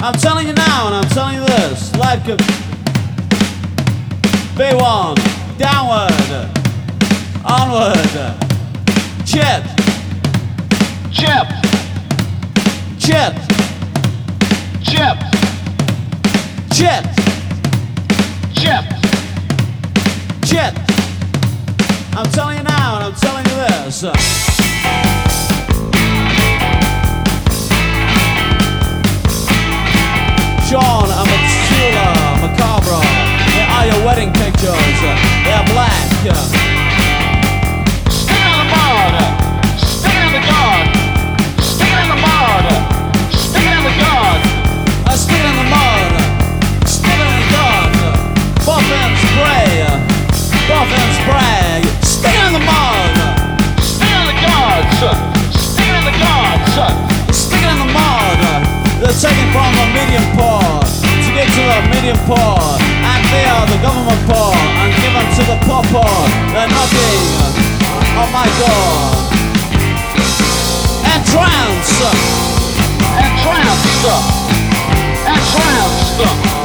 I'm telling you now, and I'm telling you this. Life could be one. Downward. Onward. Chip. Chip. Chip. Chip. Chip. Chip. Chip. I'm telling you now, and I'm telling you this. Sean and Matsula Macabre, they are your wedding pictures. They're black. Sticking in the mud. Sticking in the God. Sticking in the mud. Sticking in the God. Sticking in the mud. Sticking in the God. Buff and spray. Buff and spray. Sticking in the mud. Sticking in the gods. Sticking in the gods. Sticking in the mud. They're taking from the medium poor to get to the medium poor, and they are the government poor and given to the poor poor. They're knocking on my door. Entranced. Entranced. Entranced.